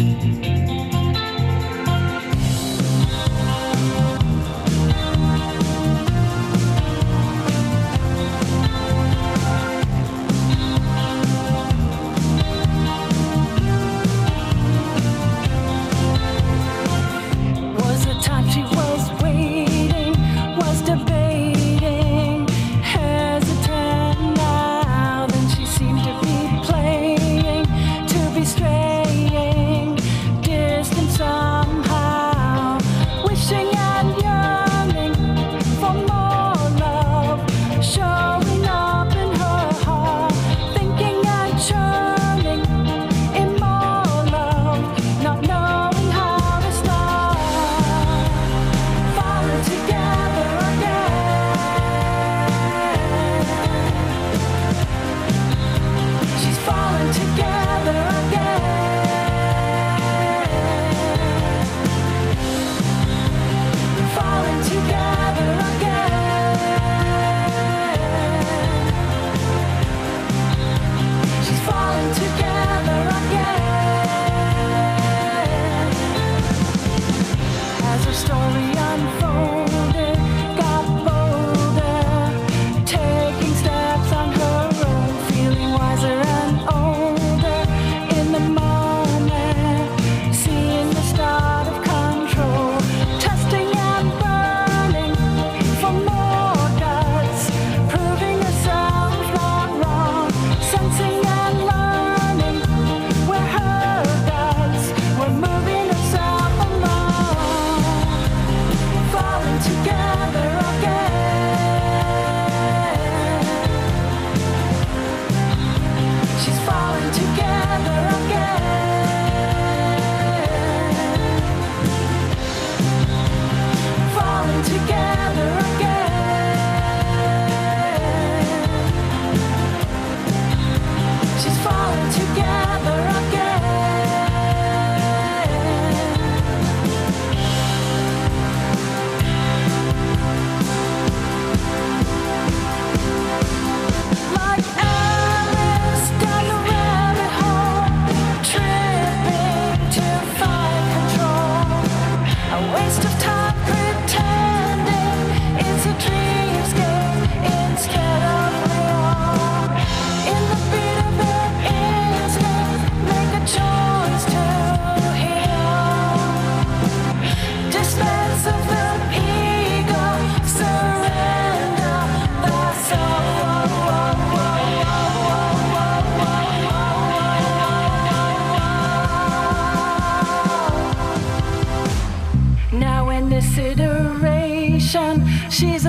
She's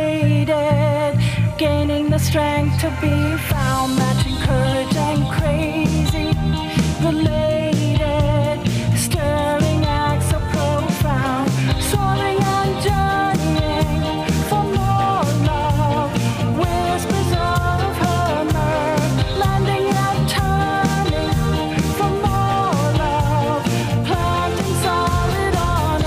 elated, gaining the strength to be found, matching courage and crazy, related, stirring acts so profound, soaring and journeying for more love, whispers of her mirth, landing and turning for more love, planting solid on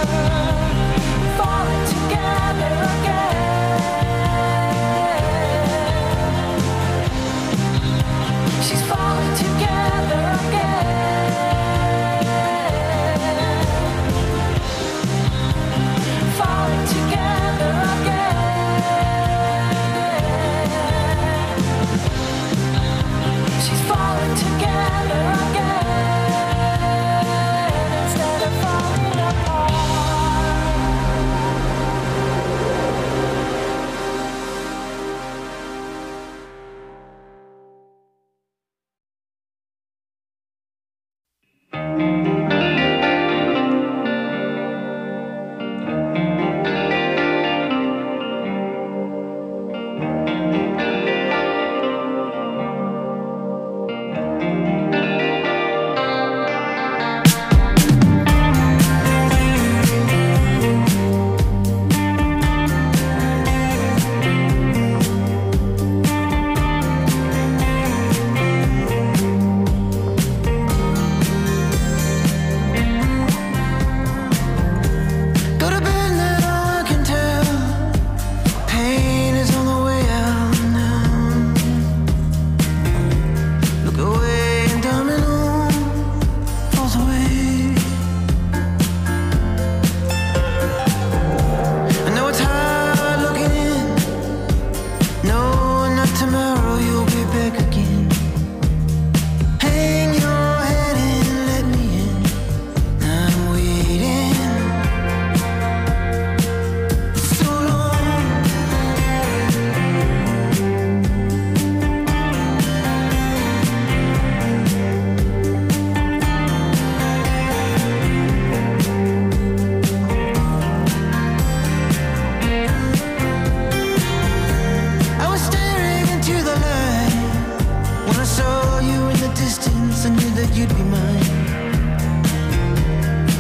earth, falling together again.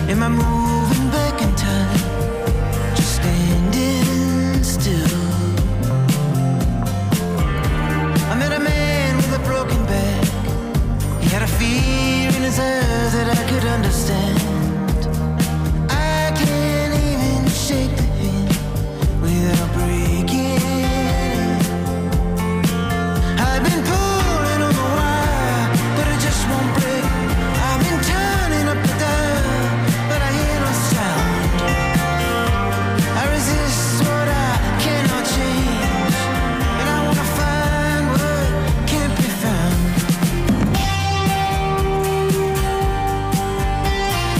Am I moving back in time? Just standing still. I met a man with a broken back. He had a fear in his eyes that I could understand. I can't even shake the hand without breaking it. I've been pulling on the wire, but it just won't break. I've been turning up the dial, but I hear no sound. I resist what I cannot change, and I wanna find what can't be found.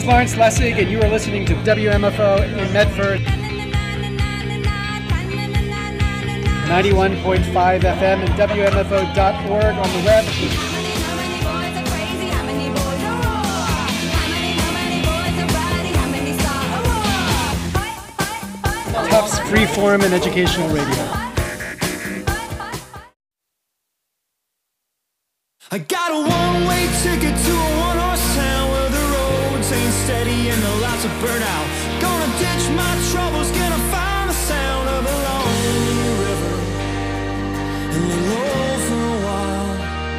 is Lawrence Lessig, and you are listening to WMFO in Medford. 91.5 FM and WMFO.org on the web. Tufts Freeform and Educational Radio. I got a one-way ticket to a one-horse town where the roads ain't steady and the lights are burnt out. Gonna ditch my troubles, gonna find the sound of a lonely river and lay low for a while.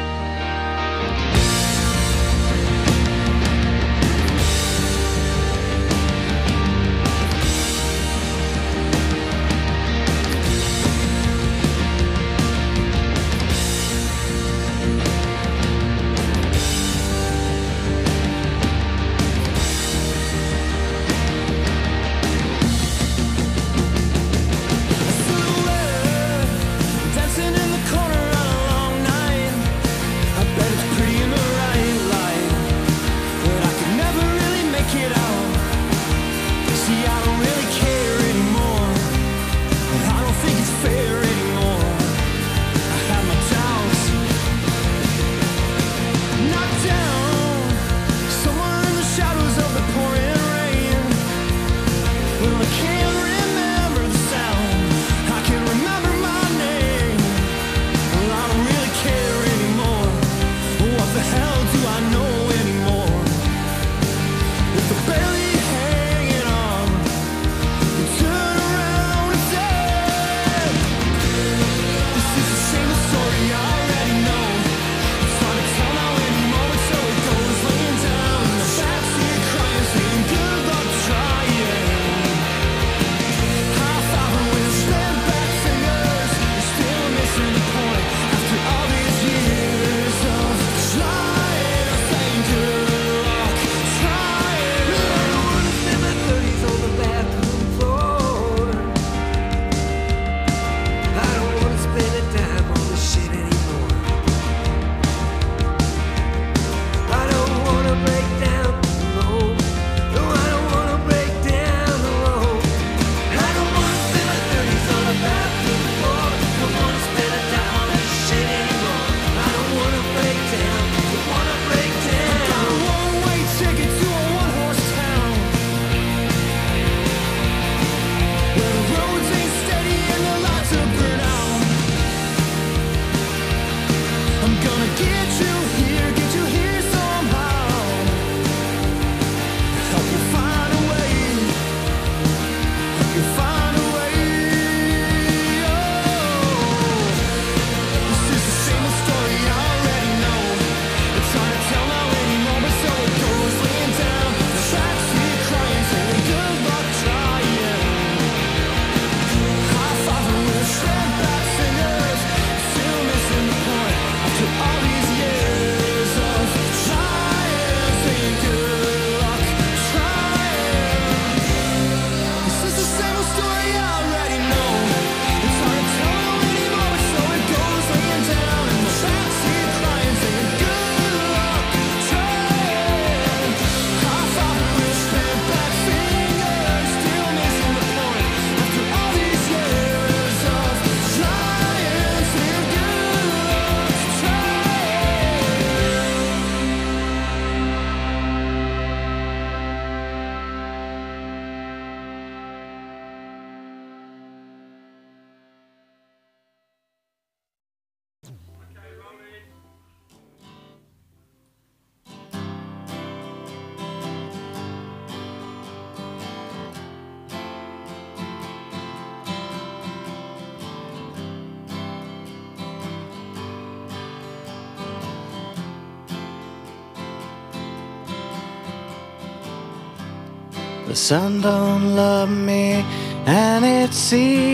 The sun don't love me, and it's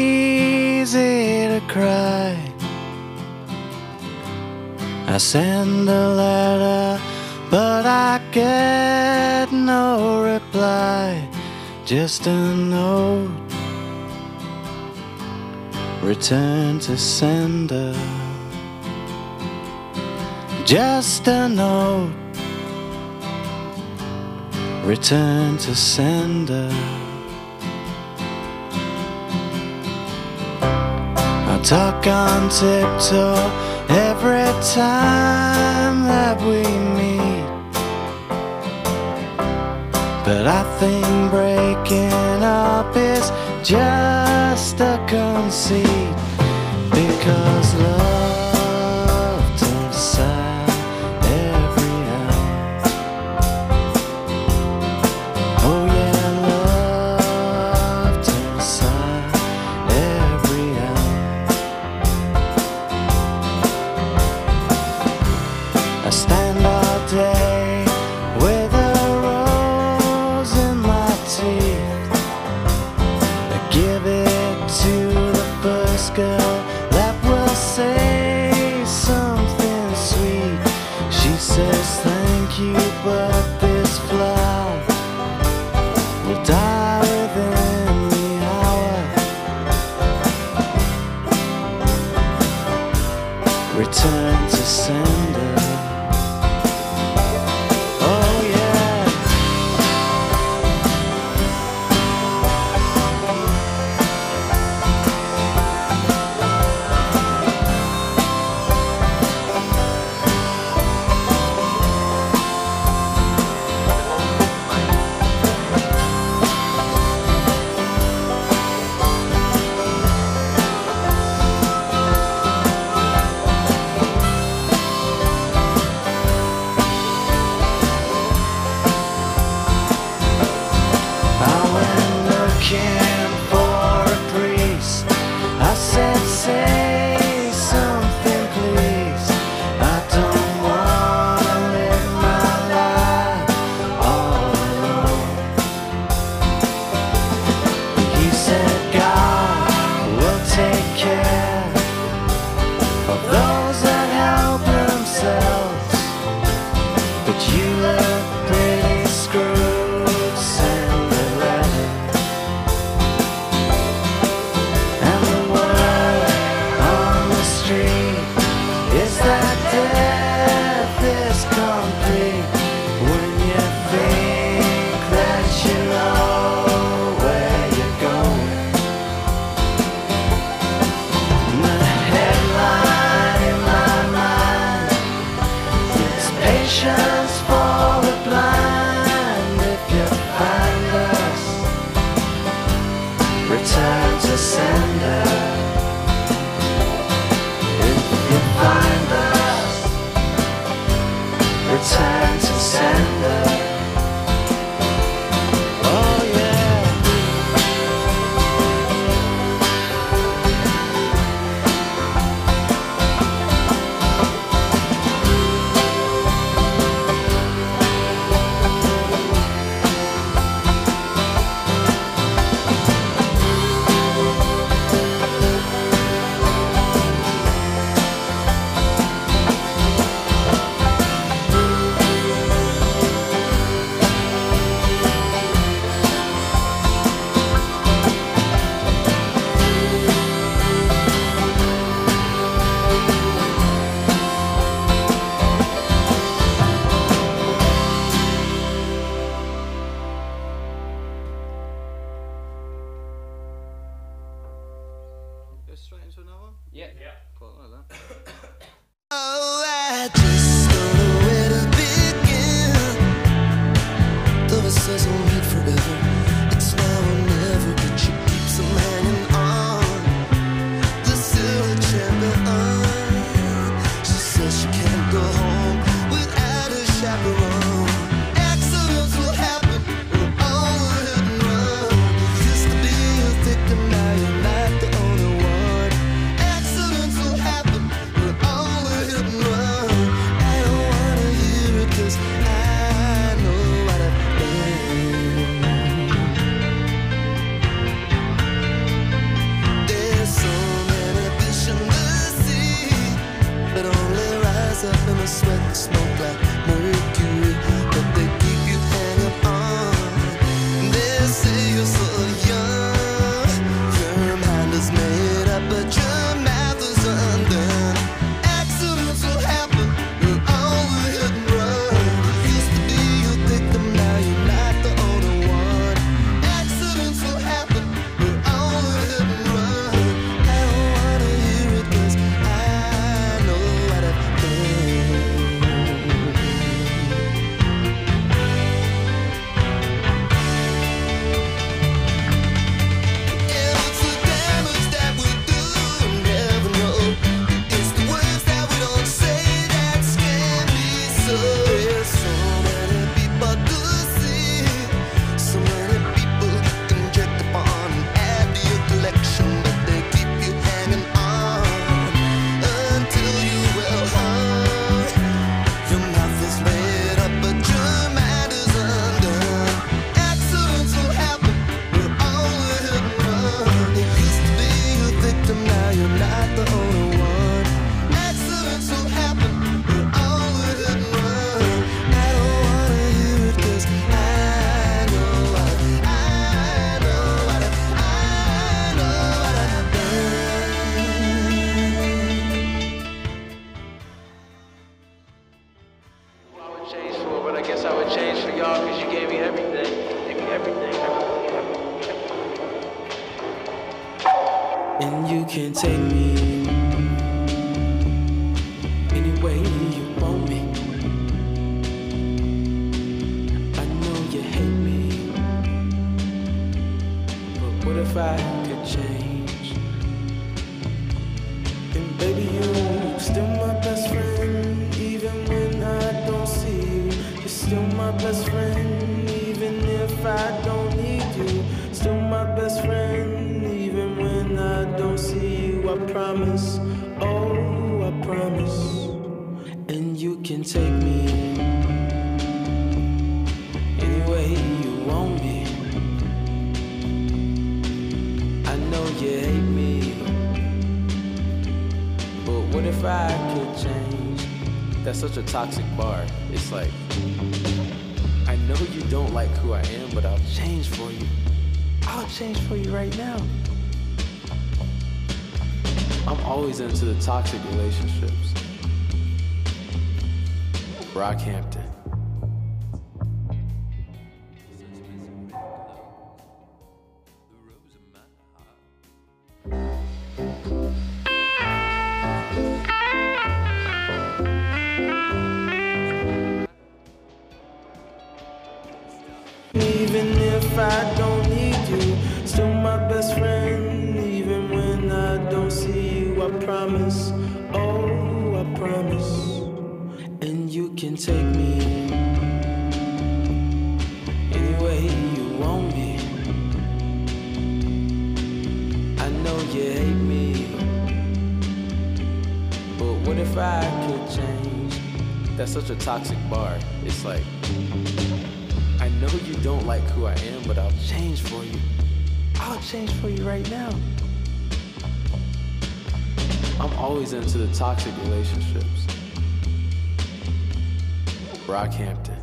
easy to cry. I send a letter, but I get no reply. Just a note, return to sender. Just a note, return to sender. I talk on tiptoe every time that we meet, but I think breaking up is just a conceit, because love turns sad every hour. Oh yeah, love turns sad every hour. I stand all day with a rose in my teeth. I give it to the first girl that will say something sweet. She says thank you, but this flower will die within the hour. Return to sender. Oh yeah. I went looking for a priest. I said, say something please. I don't wanna live my life all alone. He said, God will take care of those that help themselves, but you look pretty screwed, send a letter. And the word on the street is that death is complete when you think that you know where you're going. And the headline in my mind is patience for the blind. If you find us, return to sender. If you find us, return to sender. Oh yeah. Go straight into another one? Yeah. Cool, I like that. Oh, I just don't know where to begin. Though it says we'll meet forever, it's now or never. But she keeps on hanging on, the silver champion. She says she can't go home without a chaperone. Accidents will happen, we're all a hit and run. You used to be a victim, now you're not the only one. Accidents will happen, we're all a hit and run. can take me any way you want me. I know you hate me, but what if I could change? And baby, you're still my best friend, even when I don't see you. You're still my best friend, even if I don't need you. Still my best friend, even when I don't see you. I promise, oh, I promise. And you can take me any way you want me. I know you hate me, but what if I could change? That's such a toxic bar. It's like, I know you don't like who I am, but I'll change for you. I'll change for you right now. I'm always into the toxic relationships. Brockhampton. Even if I don't need you, still my best friend, even when I don't see you. I promise, oh, I promise. And you can take me any way you want me. I know you hate me, but what if I could change? That's such a toxic bar. It's like, I know you don't like who I am, but I'll change for you. I'll change for you right now. I'm always into the toxic relationships. Brockhampton.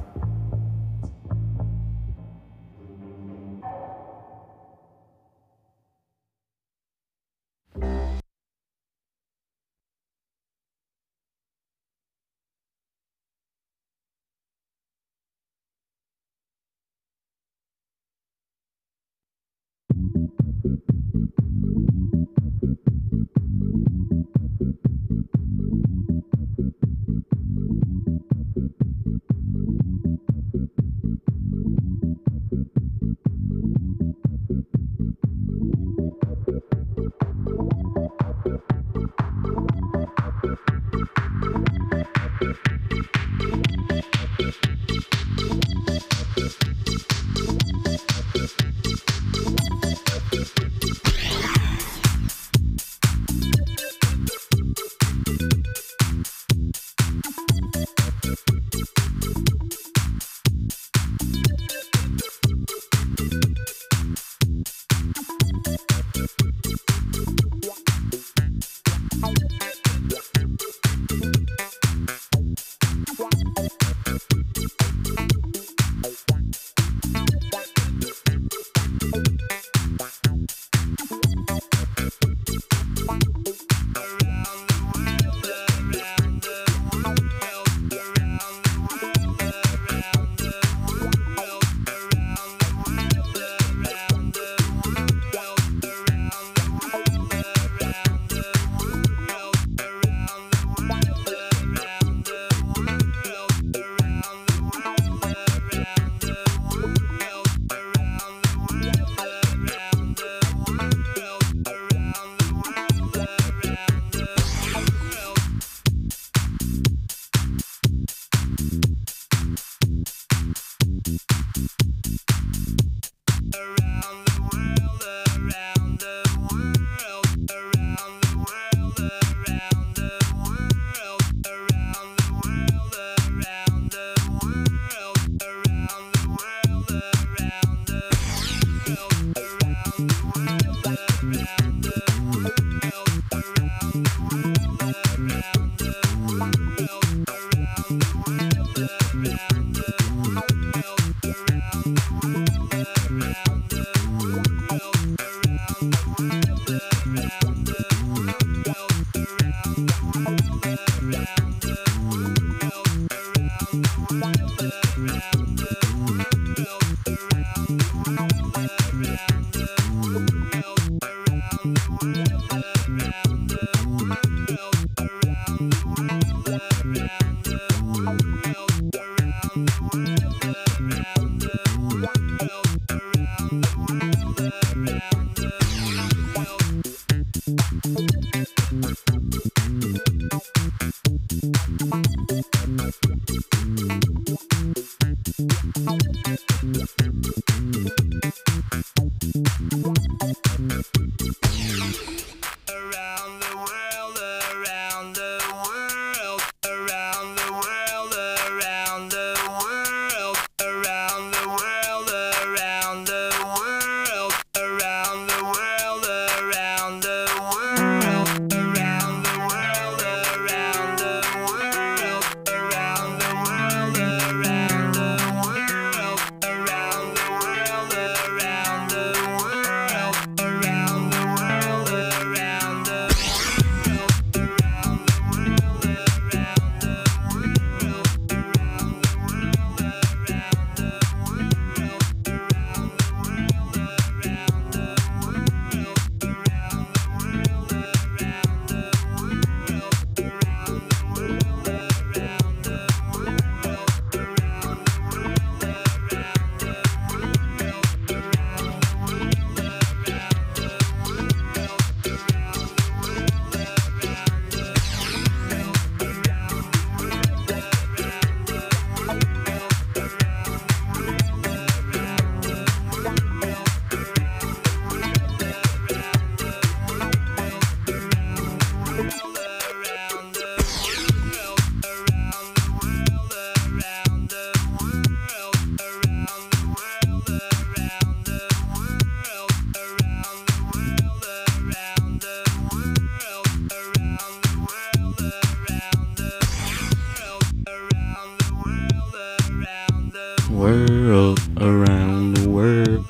world, around the world.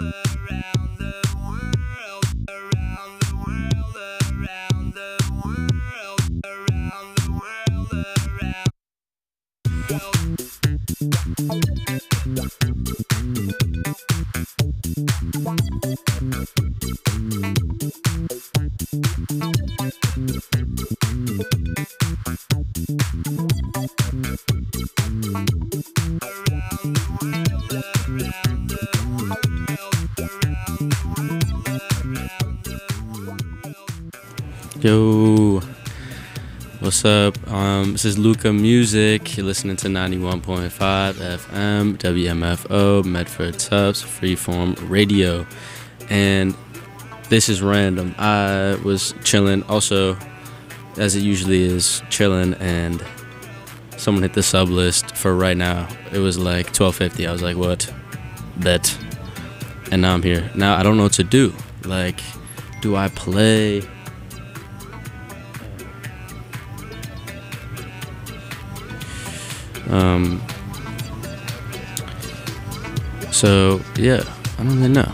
Yo, what's up? This is Luca Music. You're listening to 91.5 FM, WMFO, Medford Tufts, Freeform Radio. And this is random. I was chilling, also, as it usually is, chilling, and someone hit the sub list for right now. It was like 12:50. I was like, what? Bet. And now I'm here. Now I don't know what to do. Like, do I play? So yeah, I don't really know.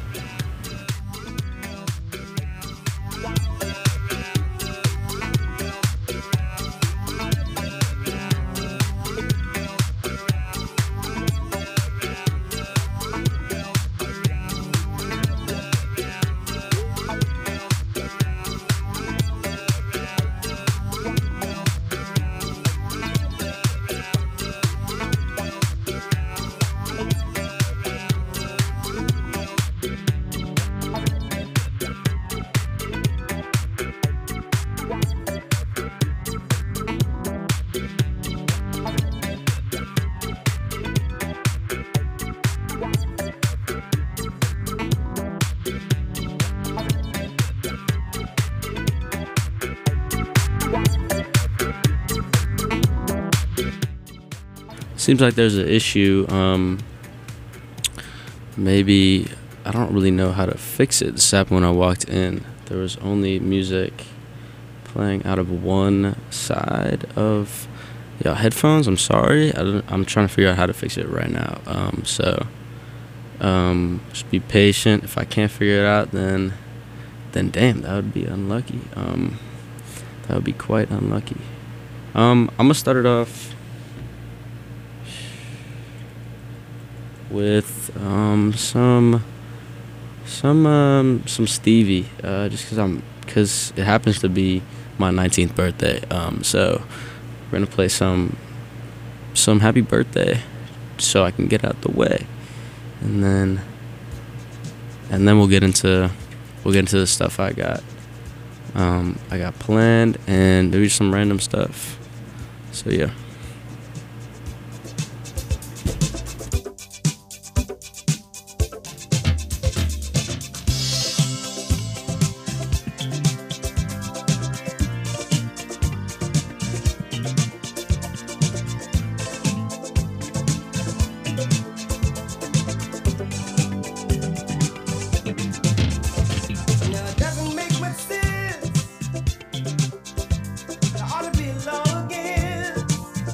Seems like there's an issue. Maybe I don't really know how to fix it. This happened when I walked in. There was only music playing out of one side of headphones. I'm sorry. I'm trying to figure out how to fix it right now. Just be patient. If I can't figure it out, then damn, that would be unlucky. That would be quite unlucky. I'm gonna start it off with some Stevie, just because it happens to be my 19th birthday. So we're gonna play some Happy Birthday, so I can get out the way, and then we'll get into the stuff I got planned, and maybe some random stuff. So yeah. There ought to be love again.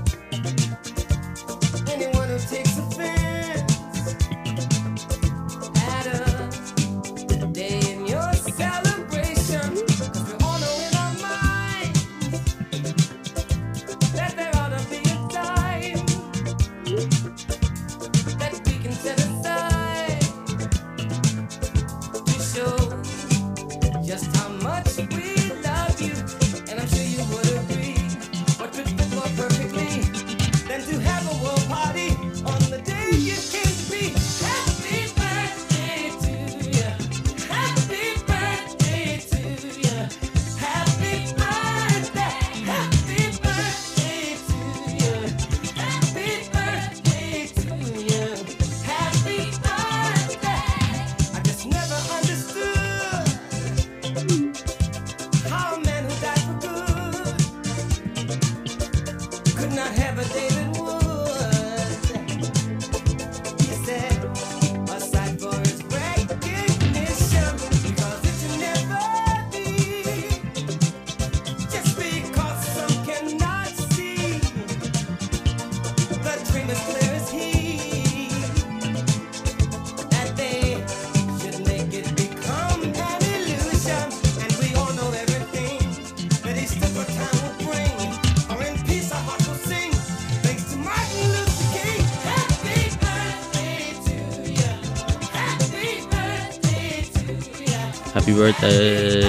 Happy birthday.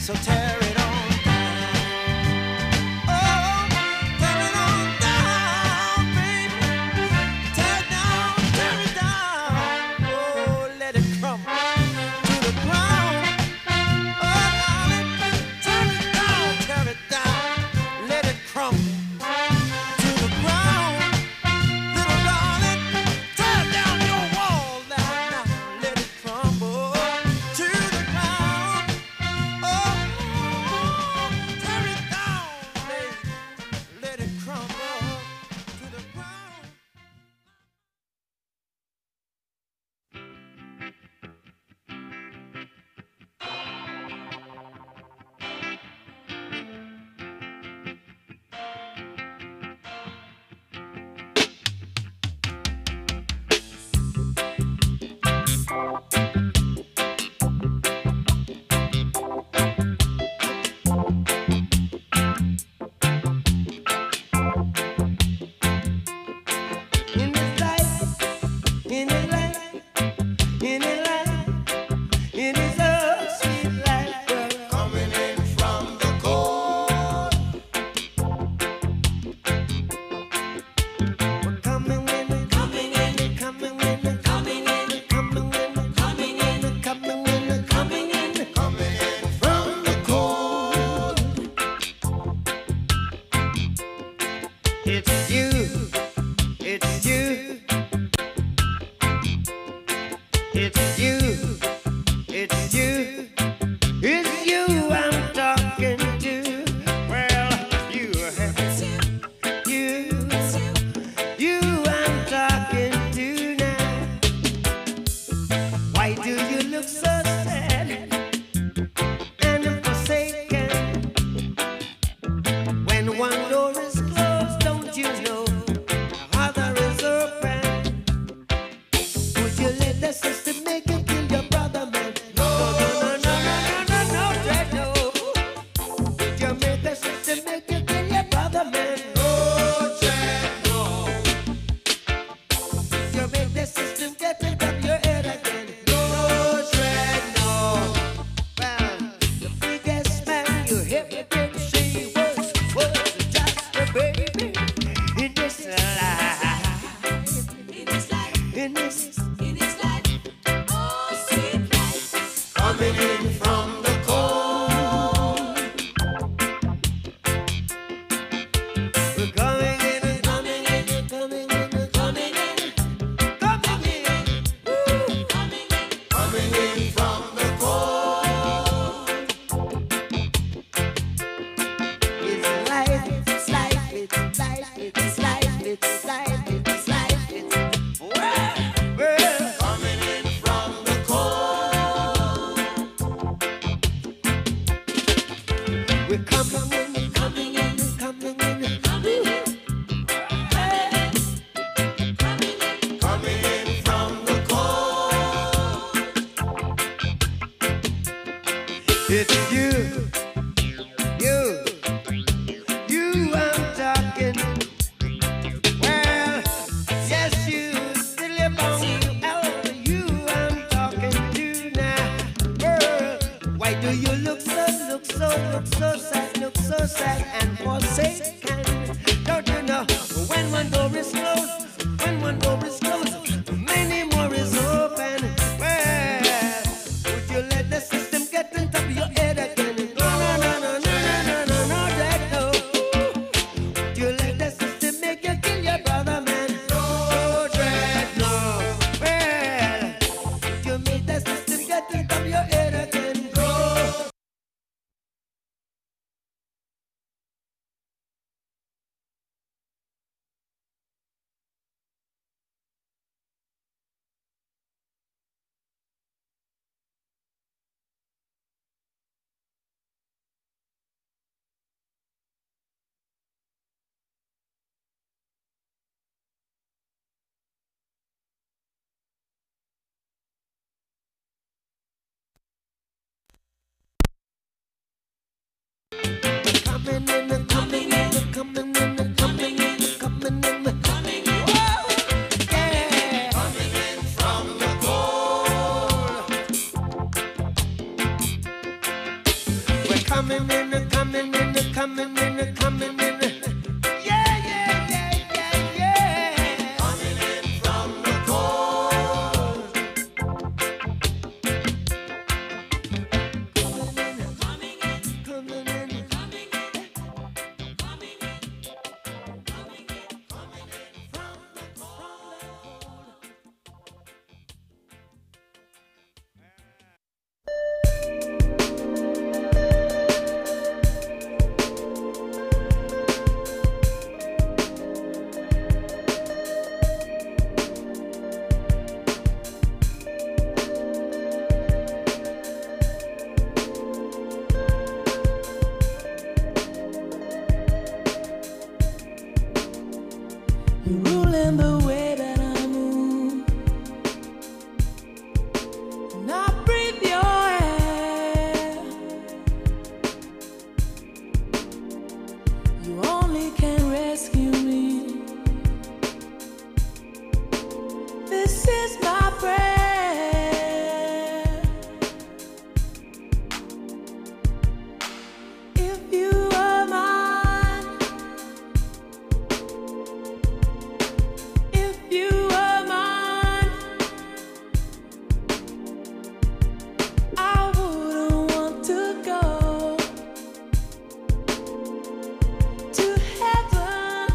So tear it on down. Oh, tear it on down, baby. Tear it down. Oh, let it crumble to the ground. Oh, darling, tear it down, let it crumble to the ground. Little darling, tear down your wall now, let it crumble to the ground. Oh, tear it down, baby, let it crumble to the ground. In this life, in this life, in this life, in this old sweet life, we're coming in from the cold. We're coming in, coming in, coming in, coming in, coming in, coming in, coming in, coming in, coming in from the cold. It's you. It's you. It's you. It's you. It's you I'm talking to. Well, you I'm talking to now. Why do you look so sad and forsaken? When one door is closed, don't you know the other is open? Would you let the system make you kill your brother, man? No, no, no, no, no, no, no, no, Jack, no. Would you make the system make you kill your brother, man? No, Jack, no. Would you make the system get it up your head again? No, Jack, no. Well, the biggest man you ever did see was just a baby in this life. In this life, oh sweet life, coming in from the cold. We're coming in, coming in, coming in, coming in, coming in, woo, coming in from the cold. It's life, it's life, it's life, it's life, it's life, it's life, it's well, coming in from the cold. We're coming in, coming in, coming in, coming in, coming in from the cold. It's you, you I'm talking. Well, yes, you still live on you I'm talking to now. Girl, why do you look so sad and forsaken? Don't you know when one door is closed, when one door is closed, many more is open. Well, would you let the system get on top of your head again? No, no, no, no, no, no, no, no, no, Jack, no. Would you let the system make you kill your brother, man? No, Jack, no. Well, would you make the system get on top of your head again? No. coming in, coming in, coming in, coming in. Yeah, yeah, yeah, yeah, yeah. Coming in from the cold. Coming in, coming in, coming in, coming in, coming in, coming in from the cold. You're ruling the way that I move, and I breathe your air. You only can rescue me. This is my prayer. If you are mine, if you are mine, I wouldn't want to go to heaven.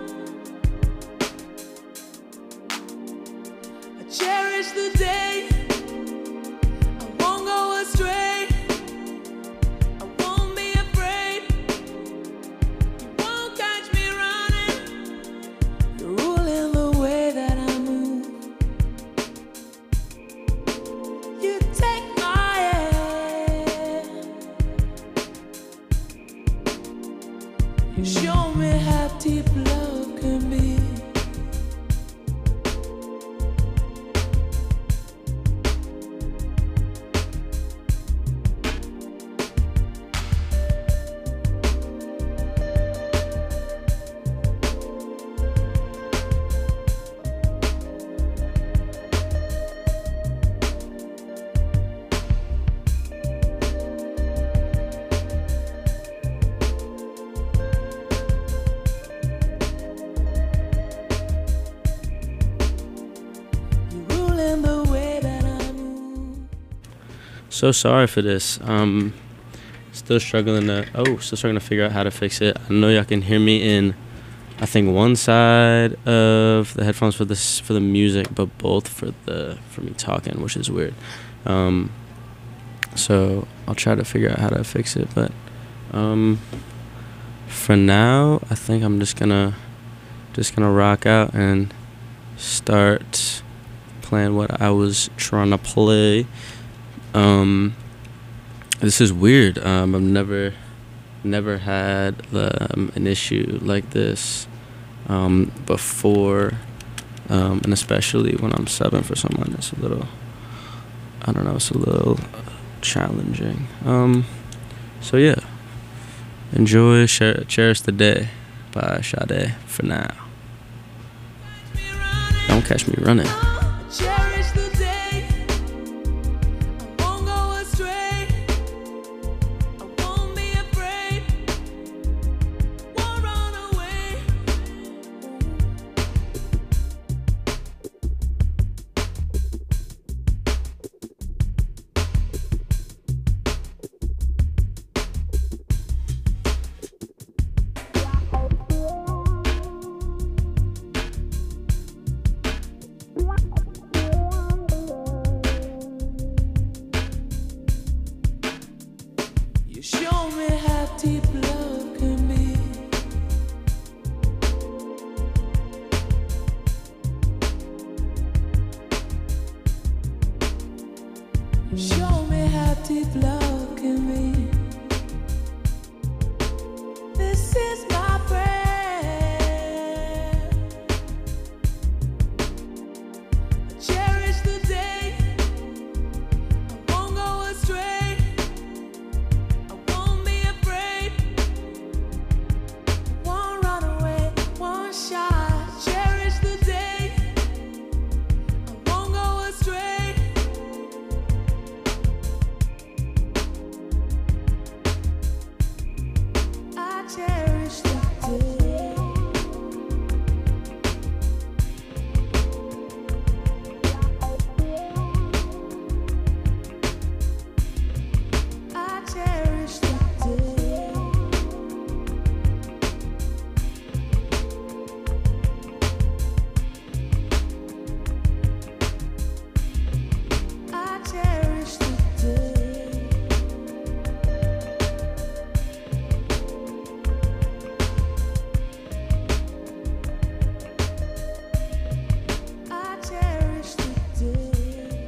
I cherish the day. I won't go astray. I won't be afraid. You won't catch me running. You're ruling the way that I move. You take my hand. You show me how deep love can be. You're ruling the way that I move. So sorry for this. Still struggling to figure out how to fix it. I know y'all can hear me in, I think, one side of the headphones for the music, but both for me talking, which is weird. So I'll try to figure out how to fix it. But for now, I think I'm just gonna rock out and start playing what I was trying to play. This is weird. I've never had an issue like this before, and especially when I'm subbing for someone, it's a little challenging. So yeah, enjoy, cherish the day by Sade for now. Don't catch me running. Cherish the day. I won't go astray. I won't be afraid. Won't run away. You show me how deep love can be. You show me how deep love can be. This is my prayer. I cherish the day. I won't go astray. I won't be afraid. cherish the day. I cherish the day. I cherish the day. I cherish the day.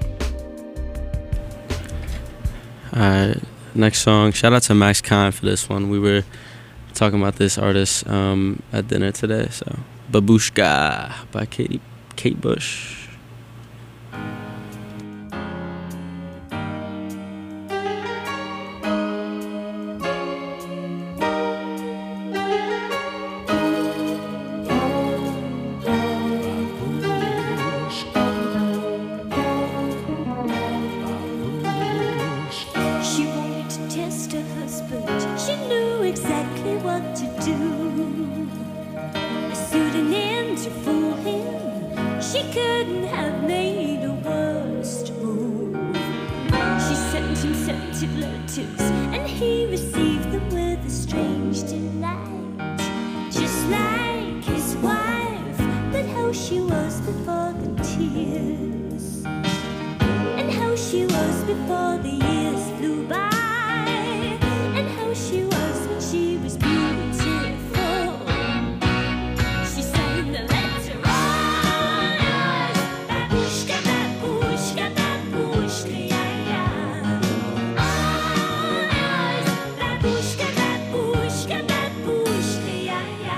Alright, next song. Shout out to Max Khan for this one. We were talking about this artist at dinner today. So, Babushka by Kate Bush. She wanted to test her husband. She knew exactly what to do. A pseudonym to fool him. She couldn't have made a worse move. She sent him scented letters, and he received them with a strange delight. Just like his wife, but how she was before the tears. And how she was before the years flew by. And how she was when she was beautiful. She sang the letter on. Babushka, babushka, babushka, ya. Babushka, babushka, babushka, ya.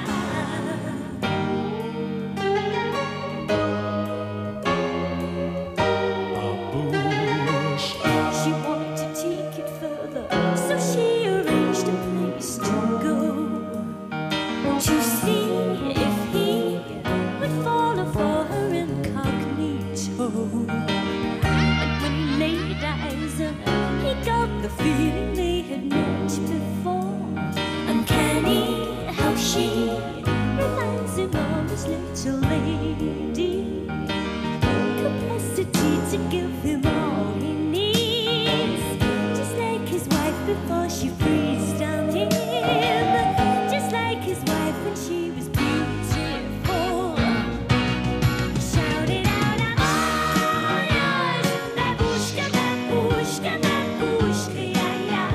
She wanted to take it further, so she arranged a place to go. To see if he would follow for her incognito. And when he laid eyes on her, he got the feeling they had met before. Uncanny how she reminds him of his little lady. Capacity to give him all he needs. Just like his wife before she freezed down him. Just like his wife when she was beautiful. Shout it out, I'm all yours. Babushka, babushka, babushka, ya, ya.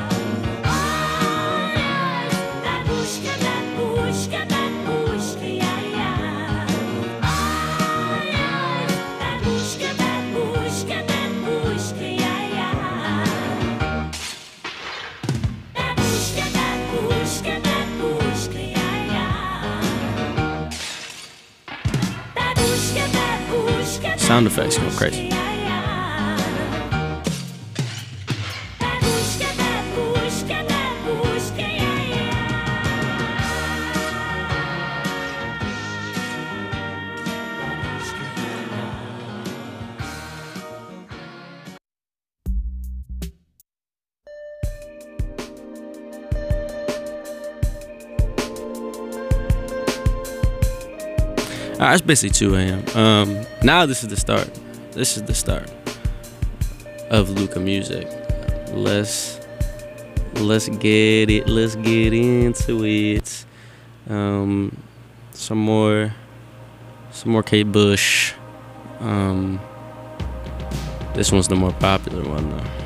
All yours. Babushka, babushka, babushka, ya, ya. All yours. Babushka, babushka, babushka, ya, ya. Babushka, babushka, babushka, ya, ya. Babushka, babushka, Sound effects go crazy. ya, ya. Babushka, babushka, babushka, ya, ya. Alright, it's basically 2 a.m. Now this is the start. This is the start of Luca music. Let's get it. Let's get into it. Some more Kate Bush. This one's the more popular one though.